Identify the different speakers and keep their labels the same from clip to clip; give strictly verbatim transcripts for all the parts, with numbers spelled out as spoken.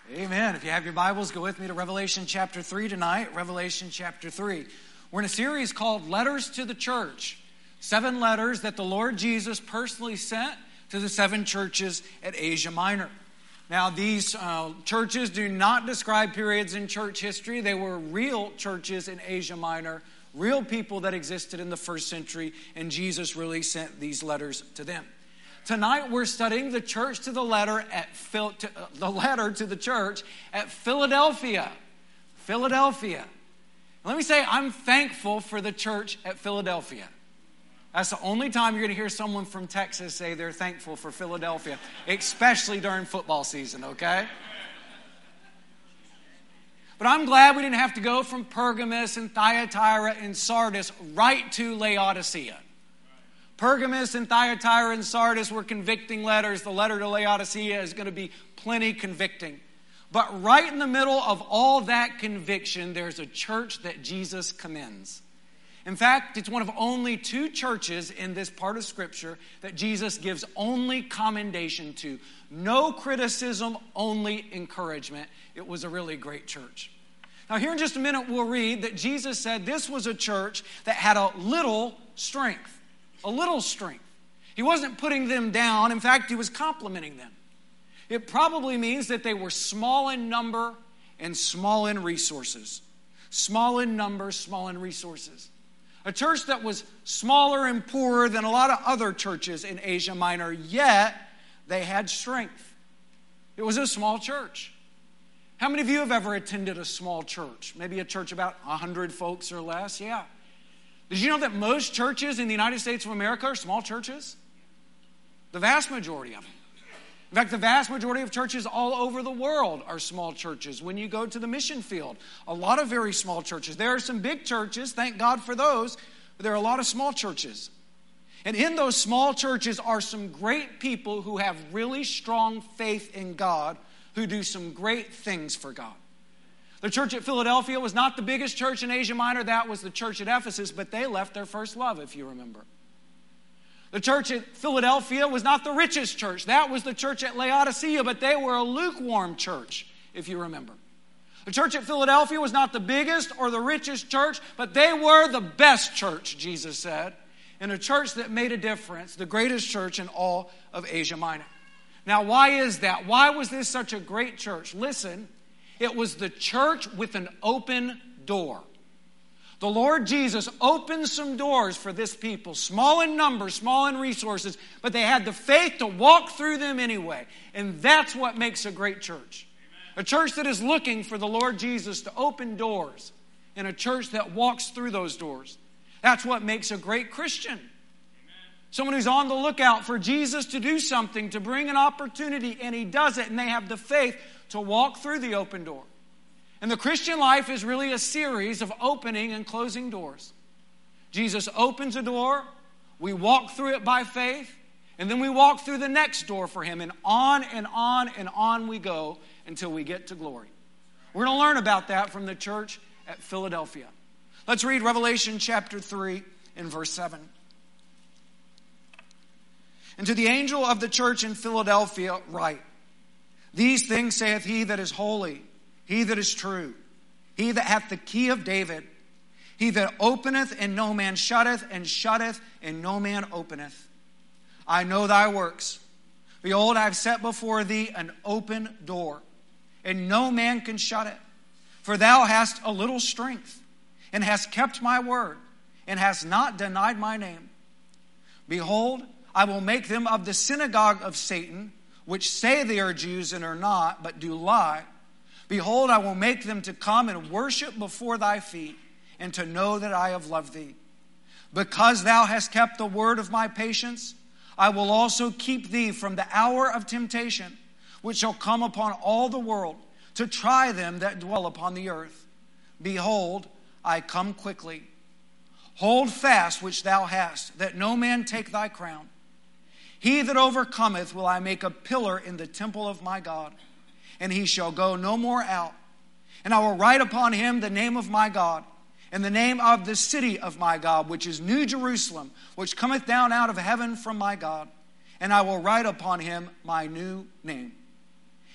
Speaker 1: Amen. If you have your Bibles, go with me to Revelation chapter three tonight. Revelation chapter three. We're in a series called Letters to the Church. Seven letters that the Lord Jesus personally sent to the seven churches at Asia Minor. Now, these uh, churches do not describe periods in church history. They were real churches in Asia Minor, real people that existed in the first century, and Jesus really sent these letters to them. Tonight we're studying the church to the letter at Phil, to, uh, the letter to the church at Philadelphia. Philadelphia. Let me say, I'm thankful for the church at Philadelphia. That's the only time you're going to hear someone from Texas say they're thankful for Philadelphia, especially during football season, okay? But I'm glad we didn't have to go from Pergamos and Thyatira and Sardis right to Laodicea. Pergamos and Thyatira and Sardis were convicting letters. The letter to Laodicea is going to be plenty convicting. But right in the middle of all that conviction, there's a church that Jesus commends. In fact, it's one of only two churches in this part of Scripture that Jesus gives only commendation to. No criticism, only encouragement. It was a really great church. Now here in just a minute we'll read that Jesus said this was a church that had a little strength. A little strength. He wasn't putting them down. In fact, he was complimenting them. It probably means that they were small in number and small in resources. Small in number, small in resources. A church that was smaller and poorer than a lot of other churches in Asia Minor, yet they had strength. It was a small church. How many of you have ever attended a small church? Maybe a church about one hundred folks or less? Yeah. Did you know that most churches in the United States of America are small churches? The vast majority of them. In fact, the vast majority of churches all over the world are small churches. When you go to the mission field, a lot of very small churches. There are some big churches, thank God for those, but there are a lot of small churches. And in those small churches are some great people who have really strong faith in God, who do some great things for God. The church at Philadelphia was not the biggest church in Asia Minor. That was the church at Ephesus, but they left their first love, if you remember. The church at Philadelphia was not the richest church. That was the church at Laodicea, but they were a lukewarm church, if you remember. The church at Philadelphia was not the biggest or the richest church, but they were the best church, Jesus said, and a church that made a difference, the greatest church in all of Asia Minor. Now, why is that? Why was this such a great church? Listen. It was the church with an open door. The Lord Jesus opened some doors for this people, small in number, small in resources, but they had the faith to walk through them anyway. And that's what makes a great church. Amen. A church that is looking for the Lord Jesus to open doors, and a church that walks through those doors. That's what makes a great Christian. Amen. Someone who's on the lookout for Jesus to do something, to bring an opportunity, and he does it, and they have the faith to walk through the open door. And the Christian life is really a series of opening and closing doors. Jesus opens a door, we walk through it by faith, and then we walk through the next door for him, and on and on and on we go until we get to glory. We're going to learn about that from the church at Philadelphia. Let's read Revelation chapter three and verse seven. And to the angel of the church in Philadelphia write, these things saith he that is holy, he that is true, he that hath the key of David, he that openeth and no man shutteth, and shutteth and no man openeth. I know thy works. Behold, I have set before thee an open door, and no man can shut it. For thou hast a little strength, and hast kept my word, and hast not denied my name. Behold, I will make them of the synagogue of Satan, which say they are Jews and are not, but do lie. Behold, I will make them to come and worship before thy feet, and to know that I have loved thee. Because thou hast kept the word of my patience, I will also keep thee from the hour of temptation, which shall come upon all the world, to try them that dwell upon the earth. Behold, I come quickly. Hold fast which thou hast, that no man take thy crown. He that overcometh will I make a pillar in the temple of my God, and he shall go no more out. And I will write upon him the name of my God, and the name of the city of my God, which is New Jerusalem, which cometh down out of heaven from my God. And I will write upon him my new name.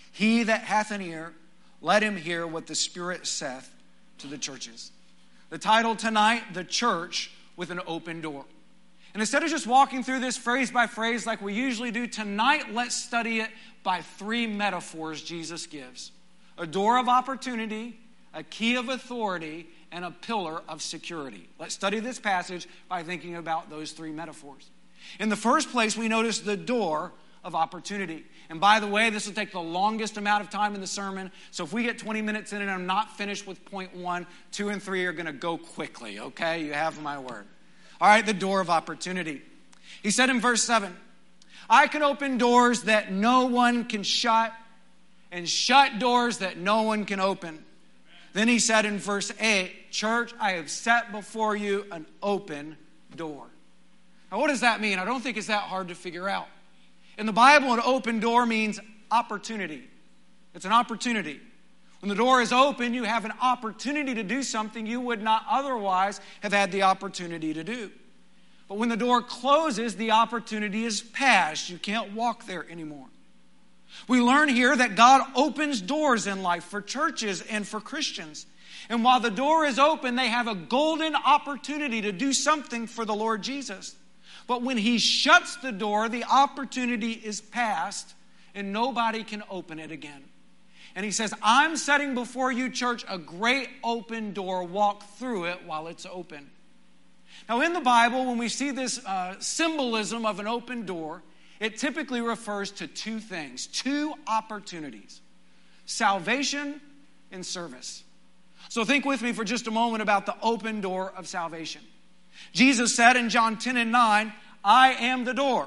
Speaker 1: He that hath an ear, let him hear what the Spirit saith to the churches. The title tonight, The Church with an Open Door. And instead of just walking through this phrase by phrase like we usually do, tonight let's study it by three metaphors Jesus gives. A door of opportunity, a key of authority, and a pillar of security. Let's study this passage by thinking about those three metaphors. In the first place, we notice the door of opportunity. And by the way, this will take the longest amount of time in the sermon. So if we get twenty minutes in and I'm not finished with point one, two and three are going to go quickly, okay? You have my word. All right, the door of opportunity. He said in verse seven, I can open doors that no one can shut and shut doors that no one can open. Then he said in verse eight, church, I have set before you an open door. Now, what does that mean? I don't think it's that hard to figure out. In the Bible, an open door means opportunity. It's an opportunity. When the door is open, you have an opportunity to do something you would not otherwise have had the opportunity to do. But when the door closes, the opportunity is past. You can't walk there anymore. We learn here that God opens doors in life for churches and for Christians. And while the door is open, they have a golden opportunity to do something for the Lord Jesus. But when he shuts the door, the opportunity is past and nobody can open it again. And he says, I'm setting before you, church, a great open door. Walk through it while it's open. Now, in the Bible, when we see this uh, symbolism of an open door, it typically refers to two things, two opportunities, salvation and service. So think with me for just a moment about the open door of salvation. Jesus said in John ten and nine, I am the door.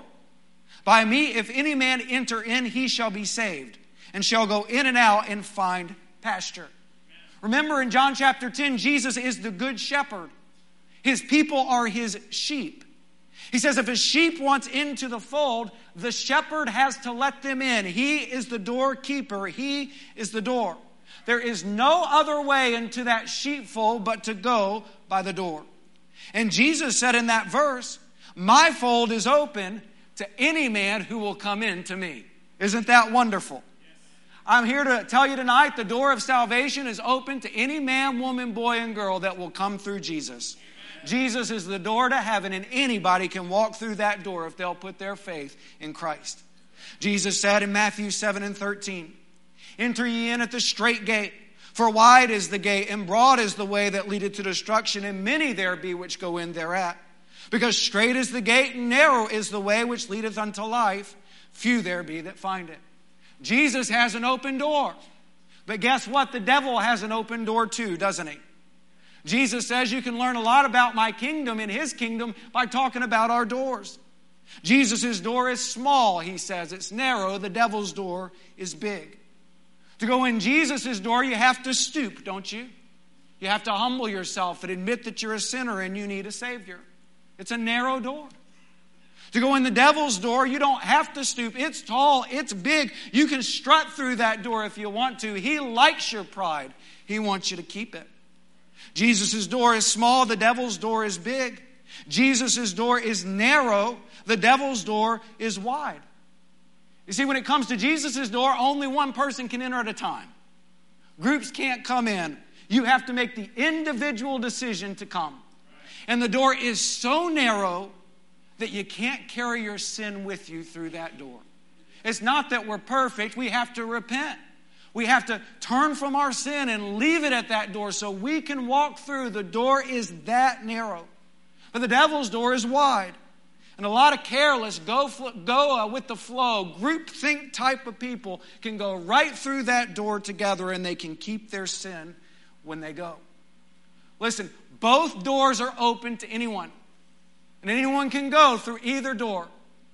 Speaker 1: By me, if any man enter in, he shall be saved, and shall go in and out and find pasture. Remember in John chapter ten, Jesus is the good shepherd. His people are his sheep. He says if a sheep wants into the fold, the shepherd has to let them in. He is the doorkeeper. He is the door. There is no other way into that sheepfold but to go by the door. And Jesus said in that verse, my fold is open to any man who will come in to me. Isn't that wonderful? I'm here to tell you tonight the door of salvation is open to any man, woman, boy, and girl that will come through Jesus. Jesus is the door to heaven, and anybody can walk through that door if they'll put their faith in Christ. Jesus said in Matthew seven and thirteen, enter ye in at the strait gate, for wide is the gate, and broad is the way that leadeth to destruction, and many there be which go in thereat. Because strait is the gate, and narrow is the way which leadeth unto life, few there be that find it. Jesus has an open door. But guess what? The devil has an open door too, doesn't he? Jesus says you can learn a lot about my kingdom and his kingdom by talking about our doors. Jesus' door is small, he says. It's narrow. The devil's door is big. To go in Jesus' door, you have to stoop, don't you? You have to humble yourself and admit that you're a sinner and you need a Savior. It's a narrow door. To go in the devil's door, you don't have to stoop. It's tall. It's big. You can strut through that door if you want to. He likes your pride. He wants you to keep it. Jesus' door is small. The devil's door is big. Jesus' door is narrow. The devil's door is wide. You see, when it comes to Jesus' door, only one person can enter at a time. Groups can't come in. You have to make the individual decision to come. And the door is so narrow that you can't carry your sin with you through that door. It's not that we're perfect. We have to repent. We have to turn from our sin and leave it at that door so we can walk through. The door is that narrow. But the devil's door is wide. And a lot of careless, go, go uh, with the flow, groupthink type of people can go right through that door together and they can keep their sin when they go. Listen, both doors are open to anyone. And anyone can go through either door.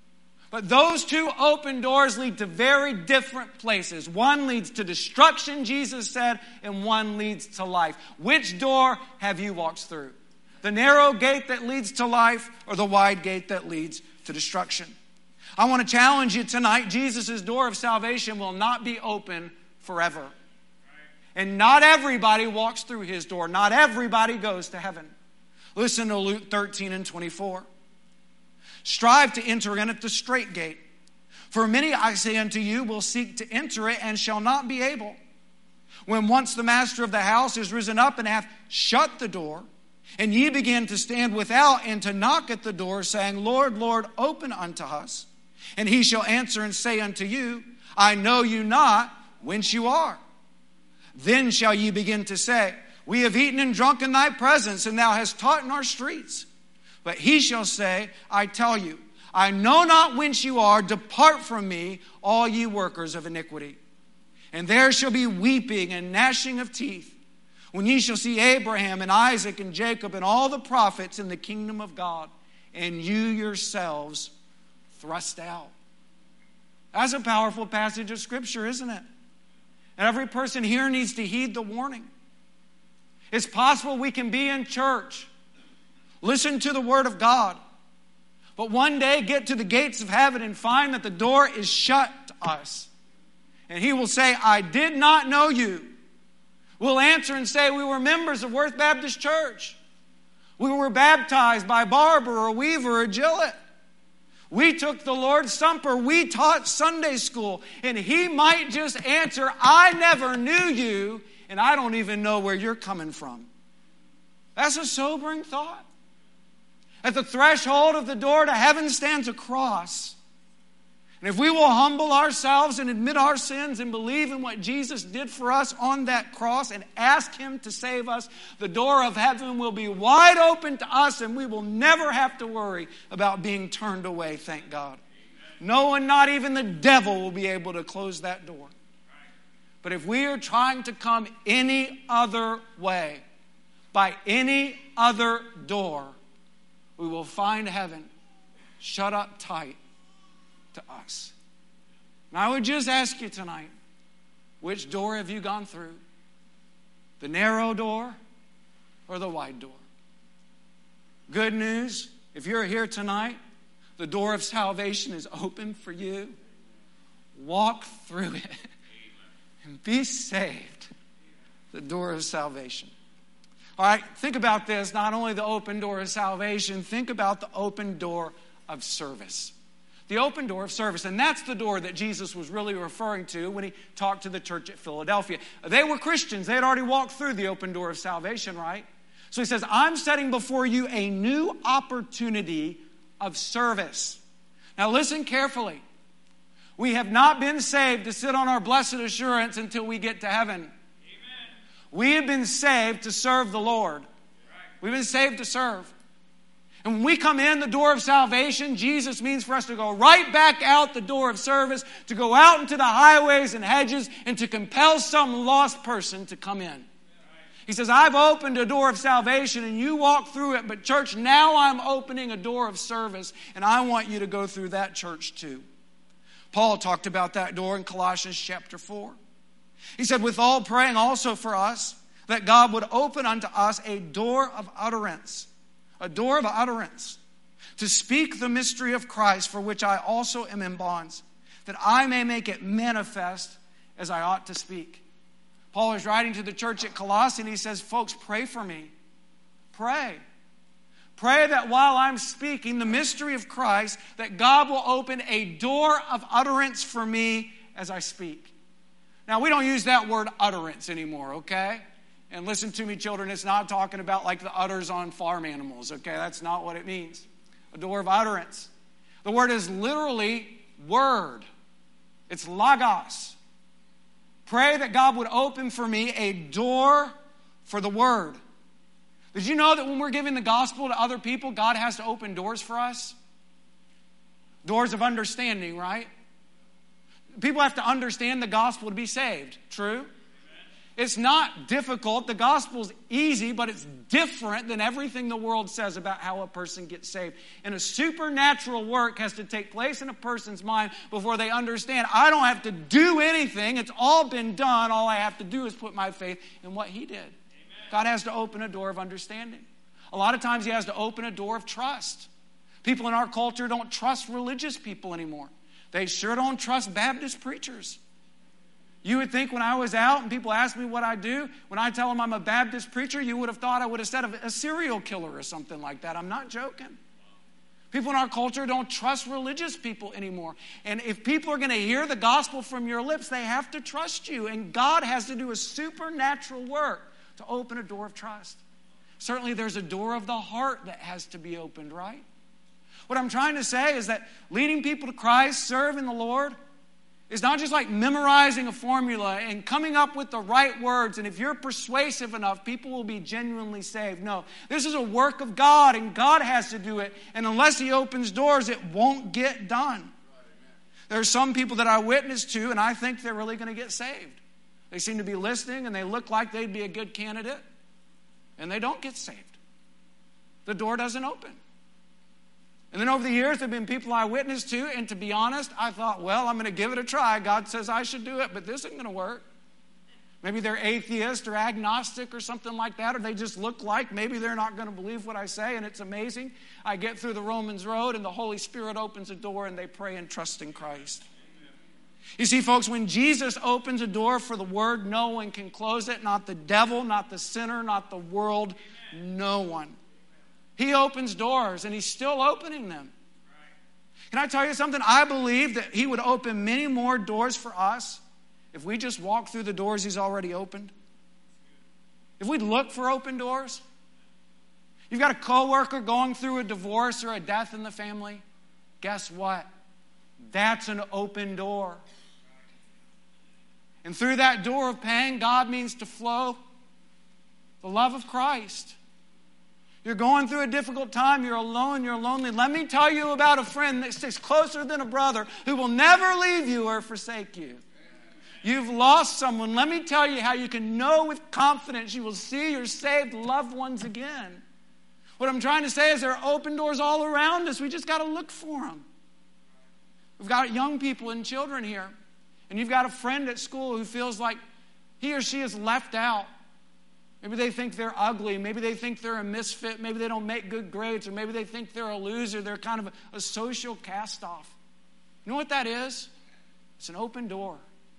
Speaker 1: But those two open doors lead to very different places. One leads to destruction, Jesus said, and one leads to life. Which door have you walked through? The narrow gate that leads to life or the wide gate that leads to destruction? I want to challenge you tonight. Jesus' door of salvation will not be open forever. And not everybody walks through his door. Not everybody goes to heaven. Listen to Luke thirteen and twenty-four. Strive to enter in at the strait gate. For many, I say unto you, will seek to enter it and shall not be able. When once the master of the house is risen up and hath shut the door, and ye begin to stand without and to knock at the door, saying, Lord, Lord, open unto us. And he shall answer and say unto you, I know you not whence you are. Then shall ye begin to say, We have eaten and drunk in thy presence, and thou hast taught in our streets. But he shall say, I tell you, I know not whence you are. Depart from me, all ye workers of iniquity. And there shall be weeping and gnashing of teeth, when ye shall see Abraham and Isaac and Jacob and all the prophets in the kingdom of God, and you yourselves thrust out. That's a powerful passage of Scripture, isn't it? And every person here needs to heed the warning. It's possible we can be in church, listen to the Word of God, but one day get to the gates of heaven and find that the door is shut to us. And He will say, I did not know you. We'll answer and say, we were members of Worth Baptist Church. We were baptized by Barber or Weaver or Gillett. We took the Lord's Supper. We taught Sunday school. And He might just answer, I never knew you, and I don't even know where you're coming from. That's a sobering thought. At the threshold of the door to heaven stands a cross. And if we will humble ourselves and admit our sins and believe in what Jesus did for us on that cross and ask Him to save us, the door of heaven will be wide open to us, and we will never have to worry about being turned away, thank God. No one, not even the devil, will be able to close that door. But if we are trying to come any other way, by any other door, we will find heaven shut up tight to us. And I would just ask you tonight, which door have you gone through? The narrow door or the wide door? Good news, if you're here tonight, the door of salvation is open for you. Walk through it and be saved. The door of salvation. All right, think about this. Not only the open door of salvation, think about the open door of service. The open door of service. And that's the door that Jesus was really referring to when He talked to the church at Philadelphia. They were Christians. They had already walked through the open door of salvation, right? So He says, I'm setting before you a new opportunity of service. Now listen carefully. We have not been saved to sit on our blessed assurance until we get to heaven. Amen. We have been saved to serve the Lord. We've been saved to serve. And when we come in the door of salvation, Jesus means for us to go right back out the door of service, to go out into the highways and hedges, and to compel some lost person to come in. He says, I've opened a door of salvation and you walk through it, but church, now I'm opening a door of service, and I want you to go through that church too. Paul talked about that door in Colossians chapter four. He said, with all praying also for us, that God would open unto us a door of utterance, a door of utterance, to speak the mystery of Christ, for which I also am in bonds, that I may make it manifest as I ought to speak. Paul is writing to the church at Colossae, and he says, folks, pray for me. Pray. Pray that while I'm speaking the mystery of Christ, that God will open a door of utterance for me as I speak. Now, we don't use that word utterance anymore, okay? And listen to me, children, it's not talking about like the udders on farm animals, okay? That's not what it means. A door of utterance. The word is literally word. It's logos. Pray that God would open for me a door for the word. Did you know that when we're giving the gospel to other people, God has to open doors for us? Doors of understanding, right? People have to understand the gospel to be saved. True? It's not difficult. The gospel's easy, but it's different than everything the world says about how a person gets saved. And a supernatural work has to take place in a person's mind before they understand, I don't have to do anything. It's all been done. All I have to do is put my faith in what He did. Amen. God has to open a door of understanding. A lot of times He has to open a door of trust. People in our culture don't trust religious people anymore. They sure don't trust Baptist preachers. You would think when I was out and people asked me what I do, when I tell them I'm a Baptist preacher, you would have thought I would have said a serial killer or something like that. I'm not joking. People in our culture don't trust religious people anymore. And if people are going to hear the gospel from your lips, they have to trust you. And God has to do a supernatural work to open a door of trust. Certainly there's a door of the heart that has to be opened, right? What I'm trying to say is that leading people to Christ, serving the Lord, is not just like memorizing a formula and coming up with the right words. And if you're persuasive enough, people will be genuinely saved. No, this is a work of God, and God has to do it. And unless He opens doors, it won't get done. There are some people that I witness to, and I think they're really going to get saved. They seem to be listening, and they look like they'd be a good candidate, and they don't get saved. The door doesn't open. And then over the years, there have been people I witnessed to, and to be honest, I thought, well, I'm going to give it a try. God says I should do it, but this isn't going to work. Maybe they're atheist or agnostic or something like that, or they just look like maybe they're not going to believe what I say, and it's amazing. I get through the Romans road, and the Holy Spirit opens a door, and they pray and trust in Christ. You see, folks, when Jesus opens a door for the word, no one can close it. Not the devil, not the sinner, not the world, no one. He opens doors, and He's still opening them. Can I tell you something? I believe that He would open many more doors for us if we just walk through the doors He's already opened. If we'd look for open doors. You've got a coworker going through a divorce or a death in the family. Guess what? That's an open door. And through that door of pain, God means to flow the love of Christ. You're going through a difficult time. You're alone. You're lonely. Let me tell you about a friend that sticks closer than a brother who will never leave you or forsake you. You've lost someone. Let me tell you how you can know with confidence you will see your saved loved ones again. What I'm trying to say is there are open doors all around us. We just got to look for them. We've got young people and children here. And you've got a friend at school who feels like he or she is left out. Maybe they think they're ugly. Maybe they think they're a misfit. Maybe they don't make good grades. Or maybe they think they're a loser. They're kind of a, a social cast-off. You know what that is? It's an open door.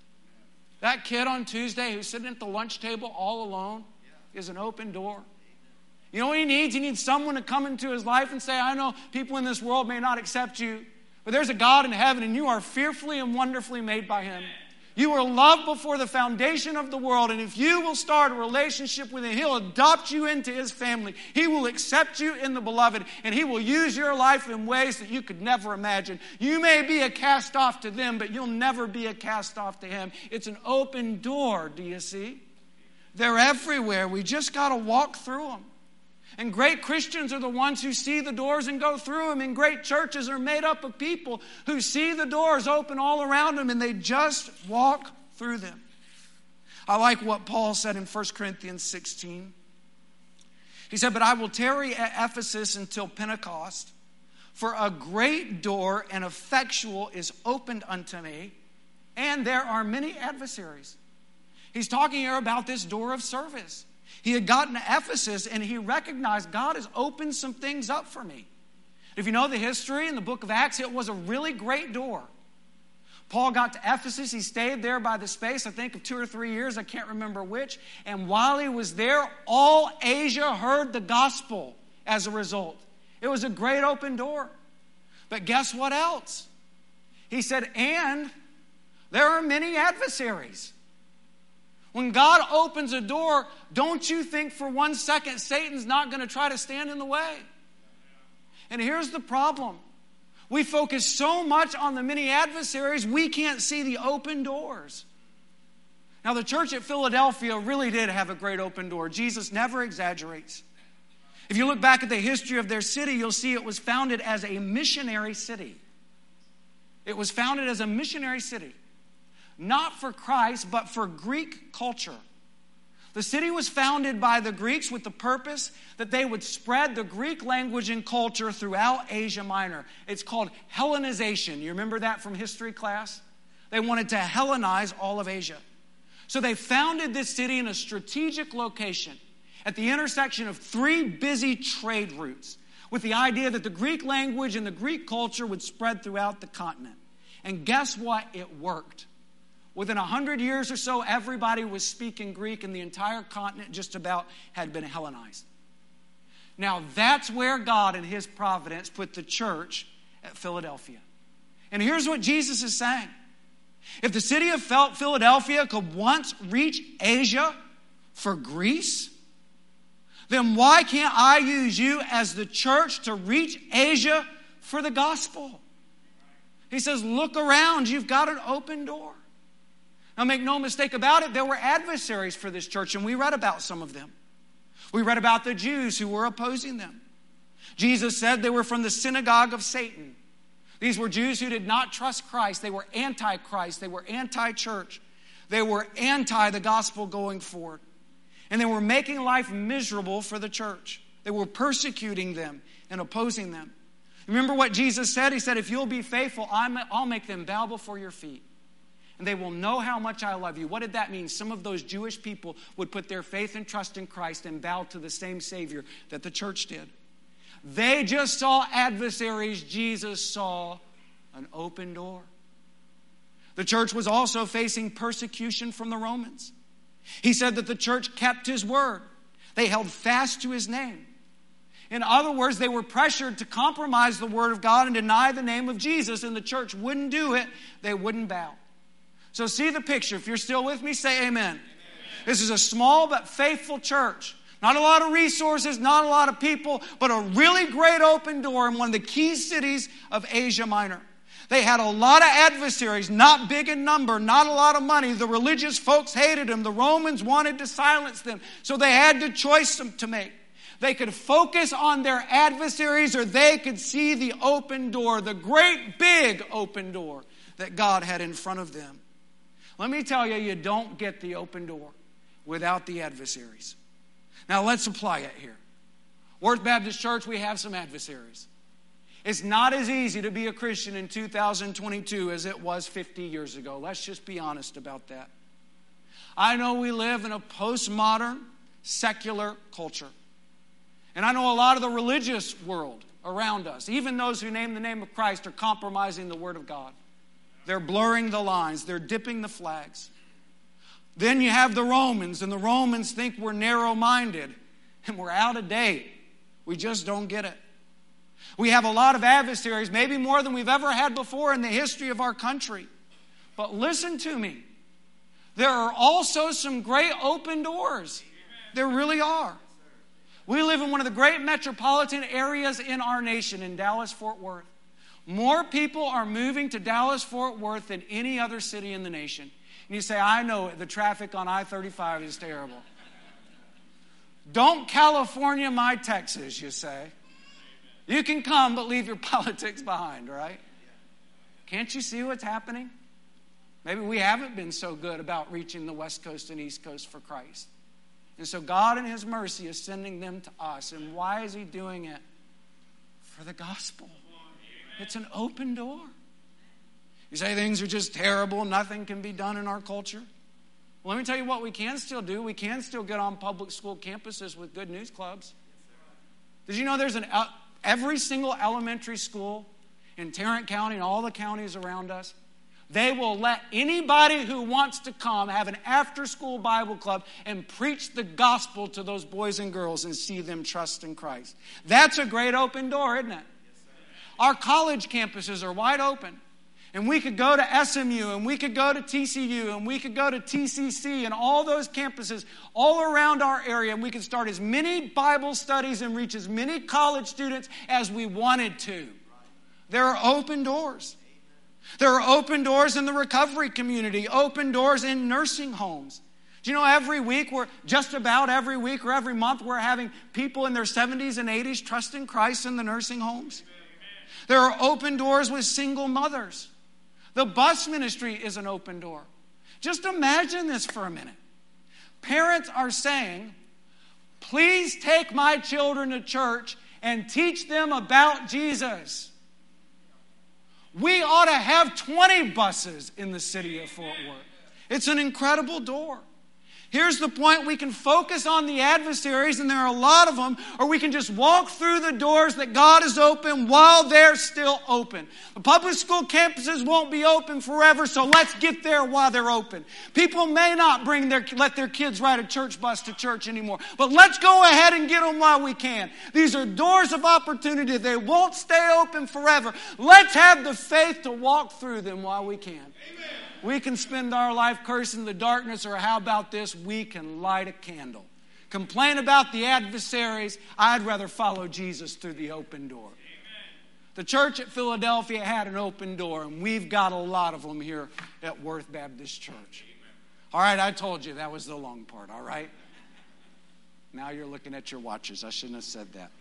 Speaker 1: That kid on Tuesday who's sitting at the lunch table all alone is an open door. You know what he needs? He needs someone to come into his life and say, I know people in this world may not accept you, but there's a God in heaven, and you are fearfully and wonderfully made by Him. You were loved before the foundation of the world, and if you will start a relationship with Him, He'll adopt you into His family. He will accept you in the beloved, and He will use your life in ways that you could never imagine. You may be a cast-off to them, but you'll never be a cast-off to Him. It's an open door, do you see? They're everywhere. We just got to walk through them. And great Christians are the ones who see the doors and go through them. And great churches are made up of people who see the doors open all around them and they just walk through them. I like what Paul said in First Corinthians sixteen. He said, but I will tarry at Ephesus until Pentecost, for a great door and effectual is opened unto me, and there are many adversaries. He's talking here about this door of service. He had gotten to Ephesus and he recognized God has opened some things up for me. If you know the history in the book of Acts, it was a really great door. Paul got to Ephesus. He stayed there by the space, I think, of two or three years. I can't remember which. And while he was there, all Asia heard the gospel as a result. It was a great open door. But guess what else? He said, and there are many adversaries. When God opens a door, don't you think for one second Satan's not going to try to stand in the way. And here's the problem. We focus so much on the many adversaries, we can't see the open doors. Now, the church at Philadelphia really did have a great open door. Jesus never exaggerates. If you look back at the history of their city, you'll see it was founded as a missionary city. It was founded as a missionary city. Not for Christ, but for Greek culture. The city was founded by the Greeks with the purpose that they would spread the Greek language and culture throughout Asia Minor. It's called Hellenization. You remember that from history class? They wanted to Hellenize all of Asia. So they founded this city in a strategic location at the intersection of three busy trade routes with the idea that the Greek language and the Greek culture would spread throughout the continent. And guess what? It worked. Within a hundred years or so, everybody was speaking Greek, and the entire continent just about had been Hellenized. Now that's where God in his providence put the church at Philadelphia. And here's what Jesus is saying. If the city of Philadelphia could once reach Asia for Greece, then why can't I use you as the church to reach Asia for the gospel? He says, look around. You've got an open door. Now, make no mistake about it, there were adversaries for this church, and we read about some of them. We read about the Jews who were opposing them. Jesus said they were from the synagogue of Satan. These were Jews who did not trust Christ. They were anti-Christ. They were anti-church. They were anti the gospel going forward. And they were making life miserable for the church. They were persecuting them and opposing them. Remember what Jesus said? He said, if you'll be faithful, I'll make them bow before your feet. And they will know how much I love you. What did that mean? Some of those Jewish people would put their faith and trust in Christ and bow to the same Savior that the church did. They just saw adversaries. Jesus saw an open door. The church was also facing persecution from the Romans. He said that the church kept his word. They held fast to his name. In other words, they were pressured to compromise the word of God and deny the name of Jesus, and the church wouldn't do it. They wouldn't bow. So see the picture. If you're still with me, say amen. Amen. This is a small but faithful church. Not a lot of resources, not a lot of people, but a really great open door in one of the key cities of Asia Minor. They had a lot of adversaries, not big in number, not a lot of money. The religious folks hated them. The Romans wanted to silence them. So they had the choice to make. They could focus on their adversaries, or they could see the open door, the great big open door that God had in front of them. Let me tell you, you don't get the open door without the adversaries. Now let's apply it here. Worth Baptist Church, we have some adversaries. It's not as easy to be a Christian in two thousand twenty-two as it was fifty years ago. Let's just be honest about that. I know we live in a postmodern, secular culture. And I know a lot of the religious world around us, even those who name the name of Christ, are compromising the Word of God. They're blurring the lines. They're dipping the flags. Then you have the Romans, and the Romans think we're narrow-minded, and we're out of date. We just don't get it. We have a lot of adversaries, maybe more than we've ever had before in the history of our country. But listen to me. There are also some great open doors. There really are. We live in one of the great metropolitan areas in our nation, in Dallas-Fort Worth. More people are moving to Dallas-Fort Worth than any other city in the nation. And you say, I know it. The traffic on I thirty-five is terrible. Don't California my Texas, you say. You can come, but leave your politics behind, right? Can't you see what's happening? Maybe we haven't been so good about reaching the West Coast and East Coast for Christ. And so God in his mercy is sending them to us. And why is he doing it? For the gospel. It's an open door. You say things are just terrible, nothing can be done in our culture. Well, let me tell you what we can still do. We can still get on public school campuses with good news clubs. Did you know there's an every single elementary school in Tarrant County and all the counties around us, they will let anybody who wants to come have an after-school Bible club and preach the gospel to those boys and girls and see them trust in Christ. That's a great open door, isn't it? Our college campuses are wide open. And we could go to S M U, and we could go to T C U, and we could go to T C C, and all those campuses all around our area, and we could start as many Bible studies and reach as many college students as we wanted to. There are open doors. There are open doors in the recovery community, open doors in nursing homes. Do you know every week, we're just about every week or every month, we're having people in their seventies and eighties trusting Christ in the nursing homes? There are open doors with single mothers. The bus ministry is an open door. Just imagine this for a minute. Parents are saying, please take my children to church and teach them about Jesus. We ought to have twenty buses in the city of Fort Worth. It's an incredible door. Here's the point. We can focus on the adversaries, and there are a lot of them, or we can just walk through the doors that God has opened while they're still open. The public school campuses won't be open forever, so let's get there while they're open. People may not bring their, let their kids ride a church bus to church anymore, but let's go ahead and get them while we can. These are doors of opportunity. They won't stay open forever. Let's have the faith to walk through them while we can. Amen. We can spend our life cursing the darkness, or how about this? We can light a candle. Complain about the adversaries. I'd rather follow Jesus through the open door. Amen. The church at Philadelphia had an open door, and we've got a lot of them here at Worth Baptist Church. Amen. All right, I told you that was the long part, all right? Now you're looking at your watches. I shouldn't have said that.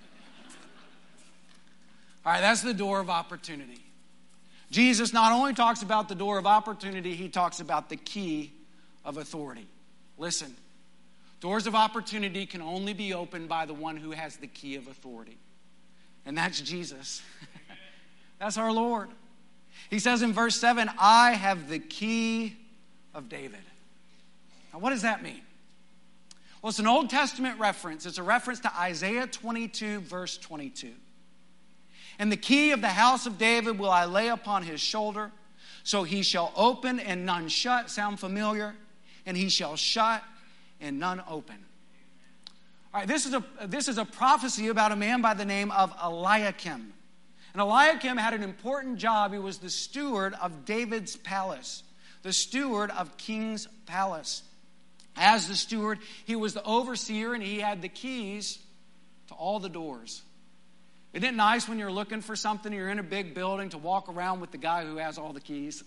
Speaker 1: All right, that's the door of opportunity. Jesus not only talks about the door of opportunity, he talks about the key of authority. Listen, doors of opportunity can only be opened by the one who has the key of authority. And that's Jesus. That's our Lord. He says in verse seven, I have the key of David. Now, what does that mean? Well, it's an Old Testament reference. It's a reference to Isaiah twenty-two, verse twenty-two. And the key of the house of David will I lay upon his shoulder, so he shall open and none shut. Sound familiar? And he shall shut and none open. All right, this is a this is a prophecy about a man by the name of Eliakim. And Eliakim had an important job. He was the steward of David's palace, the steward of King's palace. As the steward, he was the overseer, and he had the keys to all the doors. Isn't it nice when you're looking for something, you're in a big building, to walk around with the guy who has all the keys?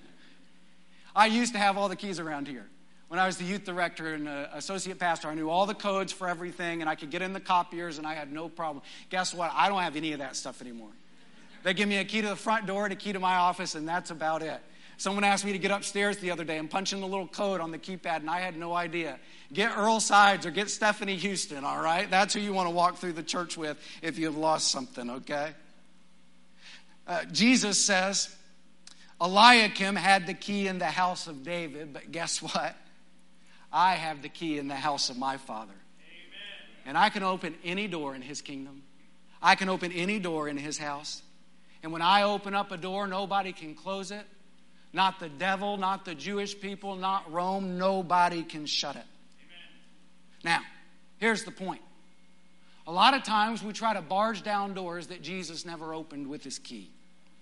Speaker 1: I used to have all the keys around here. When I was the youth director and uh, associate pastor, I knew all the codes for everything, and I could get in the copiers, and I had no problem. Guess what? I don't have any of that stuff anymore. They give me a key to the front door and a key to my office, and that's about it. Someone asked me to get upstairs the other day and punch in the little code on the keypad, and I had no idea. Get Earl Sides or get Stephanie Houston, all right? That's who you want to walk through the church with if you've lost something, okay? Uh, Jesus says, Eliakim had the key in the house of David, but guess what? I have the key in the house of my Father. Amen. And I can open any door in his kingdom. I can open any door in his house. And when I open up a door, nobody can close it. Not the devil, not the Jewish people, not Rome. Nobody can shut it. Amen. Now, here's the point. A lot of times we try to barge down doors that Jesus never opened with his key.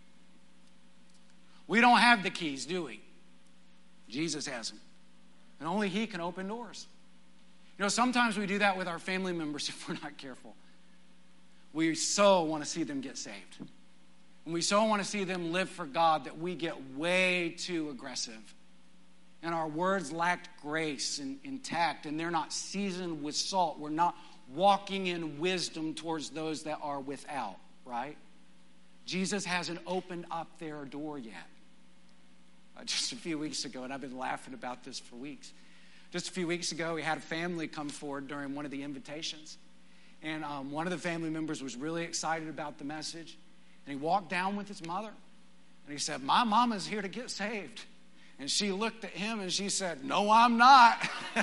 Speaker 1: We don't have the keys, do we? Jesus has them. And only he can open doors. You know, sometimes we do that with our family members if we're not careful. We so want to see them get saved. And we so want to see them live for God that we get way too aggressive. And our words lack grace and, and tact, and they're not seasoned with salt. We're not walking in wisdom towards those that are without, right? Jesus hasn't opened up their door yet. Uh, just a few weeks ago, and I've been laughing about this for weeks. Just a few weeks ago, we had a family come forward during one of the invitations. And um, one of the family members was really excited about the message. And he walked down with his mother. And he said, my mama's here to get saved. And she looked at him and she said, no, I'm not.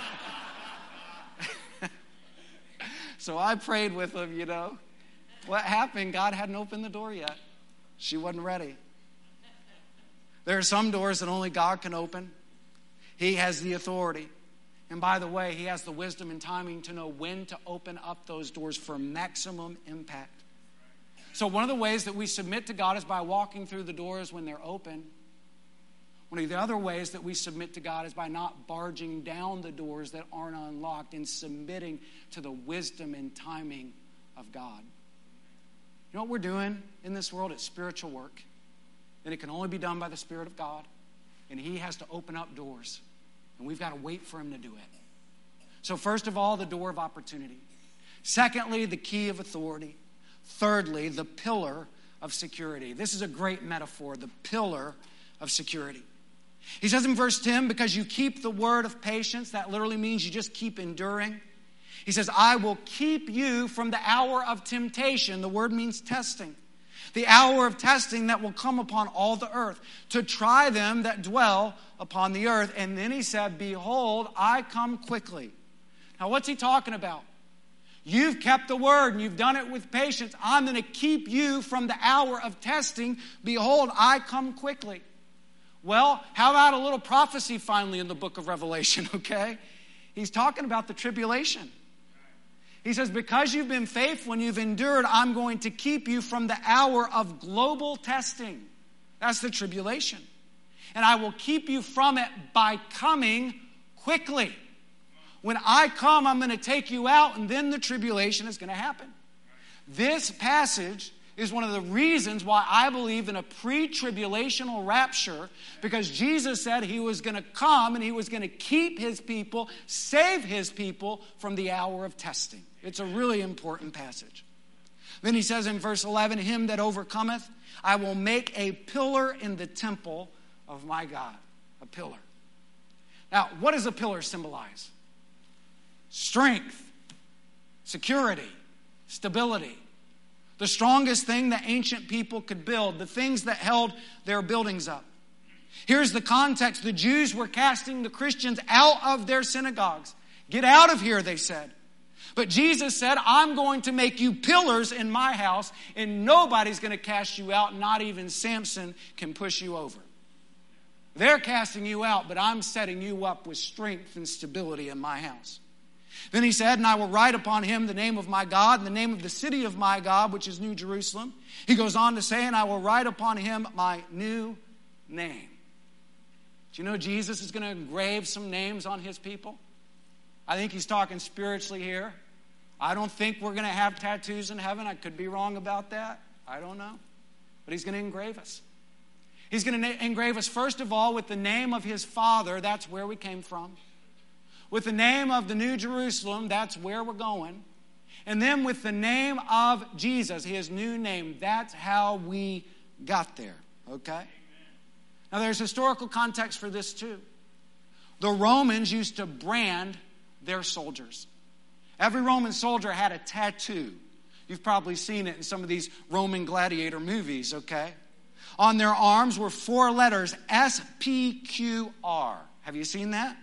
Speaker 1: So I prayed with him, you know. What happened? God hadn't opened the door yet. She wasn't ready. There are some doors that only God can open. He has the authority. And by the way, he has the wisdom and timing to know when to open up those doors for maximum impact. So one of the ways that we submit to God is by walking through the doors when they're open. One of the other ways that we submit to God is by not barging down the doors that aren't unlocked and submitting to the wisdom and timing of God. You know what we're doing in this world? It's spiritual work. And it can only be done by the Spirit of God. And he has to open up doors. And we've got to wait for him to do it. So first of all, the door of opportunity. Secondly, the key of authority. Thirdly, the pillar of security. This is a great metaphor, the pillar of security. He says in verse ten, because you keep the word of patience, that literally means you just keep enduring. He says, I will keep you from the hour of temptation. The word means testing. The hour of testing that will come upon all the earth, to try them that dwell upon the earth. And then he said, behold, I come quickly. Now, what's he talking about? You've kept the word and you've done it with patience. I'm going to keep you from the hour of testing. Behold, I come quickly. Well, how about a little prophecy finally in the book of Revelation, okay? He's talking about the tribulation. He says, because you've been faithful and you've endured, I'm going to keep you from the hour of global testing. That's the tribulation. And I will keep you from it by coming quickly. When I come, I'm going to take you out, and then the tribulation is going to happen. This passage is one of the reasons why I believe in a pre-tribulational rapture, because Jesus said he was going to come and he was going to keep his people, save his people from the hour of testing. It's a really important passage. Then he says in verse eleven, him that overcometh, I will make a pillar in the temple of my God. A pillar. Now, what does a pillar symbolize? Strength, security, stability. The strongest thing that ancient people could build, the things that held their buildings up. Here's the context. The Jews were casting the Christians out of their synagogues. Get out of here, they said. But Jesus said, I'm going to make you pillars in my house, and nobody's going to cast you out. Not even Samson can push you over. They're casting you out, but I'm setting you up with strength and stability in my house. Then he said, and I will write upon him the name of my God and the name of the city of my God, which is New Jerusalem. He goes on to say, and I will write upon him my new name. Do you know Jesus is going to engrave some names on his people? I think he's talking spiritually here. I don't think we're going to have tattoos in heaven. I could be wrong about that. I don't know. But he's going to engrave us. He's going to engrave us, first of all, with the name of his Father. That's where we came from. With the name of the New Jerusalem, that's where we're going. And then with the name of Jesus, his new name, that's how we got there, okay? Now there's historical context for this too. The Romans used to brand their soldiers. Every Roman soldier had a tattoo. You've probably seen it in some of these Roman gladiator movies, okay? On their arms were four letters, S P Q R. Have you seen that?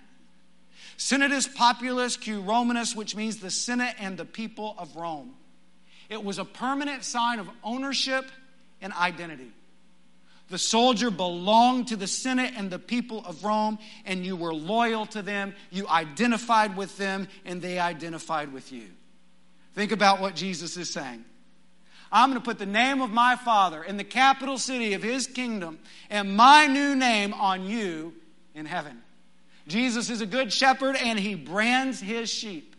Speaker 1: Senatus Populus Q Romanus, which means the Senate and the people of Rome. It was a permanent sign of ownership and identity. The soldier belonged to the Senate and the people of Rome, and you were loyal to them. You identified with them, and they identified with you. Think about what Jesus is saying. I'm going to put the name of my Father in the capital city of his kingdom and my new name on you in heaven. Jesus is a good shepherd, and he brands his sheep.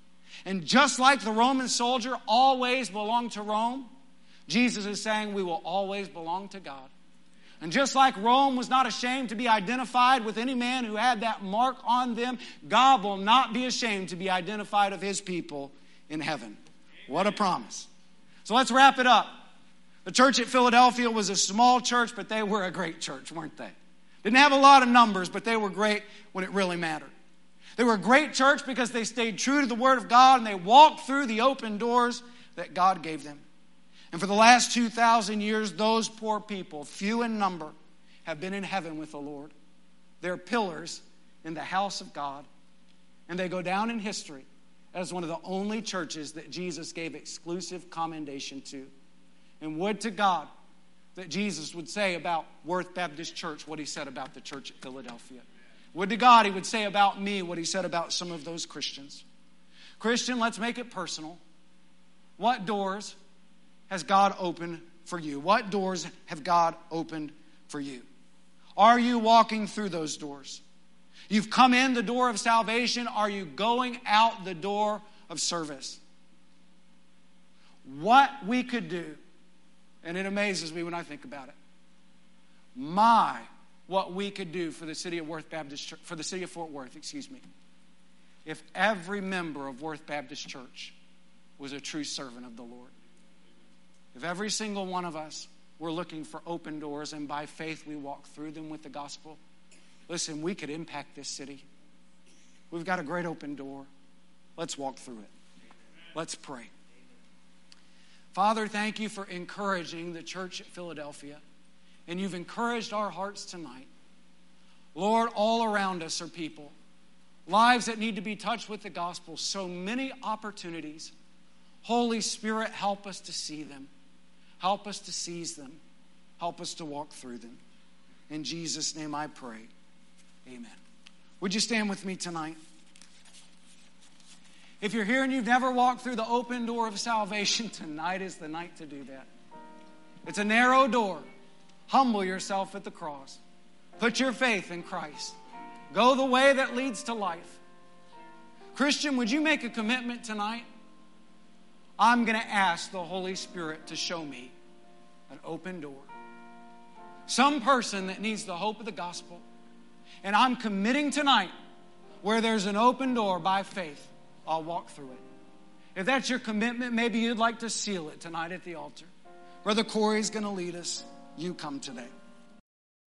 Speaker 1: And just like the Roman soldier always belonged to Rome, Jesus is saying we will always belong to God. And just like Rome was not ashamed to be identified with any man who had that mark on them, God will not be ashamed to be identified of his people in heaven. What a promise. So let's wrap it up. The church at Philadelphia was a small church, but they were a great church, weren't they? Didn't have a lot of numbers, but they were great when it really mattered. They were a great church because they stayed true to the Word of God and they walked through the open doors that God gave them. And for the last two thousand years, those poor people, few in number, have been in heaven with the Lord. They're pillars in the house of God. And they go down in history as one of the only churches that Jesus gave exclusive commendation to. And would to God that Jesus would say about Worth Baptist Church what he said about the church at Philadelphia. Would to God he would say about me what he said about some of those Christians. Christian, let's make it personal. What doors has God opened for you? What doors have God opened for you? Are you walking through those doors? You've come in the door of salvation. Are you going out the door of service? What we could do, and it amazes me when I think about it. My, what we could do for the city of Worth Baptist Church, for the city of Fort Worth, excuse me, if every member of Worth Baptist Church was a true servant of the Lord. If every single one of us were looking for open doors and by faith we walk through them with the gospel, listen, we could impact this city. We've got a great open door. Let's walk through it. Let's pray. Father, thank you for encouraging the church at Philadelphia. And you've encouraged our hearts tonight. Lord, all around us are people, lives that need to be touched with the gospel. So many opportunities. Holy Spirit, help us to see them. Help us to seize them. Help us to walk through them. In Jesus' name I pray. Amen. Would you stand with me tonight? If you're here and you've never walked through the open door of salvation, tonight is the night to do that. It's a narrow door. Humble yourself at the cross. Put your faith in Christ. Go the way that leads to life. Christian, would you make a commitment tonight? I'm going to ask the Holy Spirit to show me an open door. Some person that needs the hope of the gospel. And I'm committing tonight, where there's an open door by faith, I'll walk through it. If that's your commitment, maybe you'd like to seal it tonight at the altar. Brother Corey's going to lead us. You come today.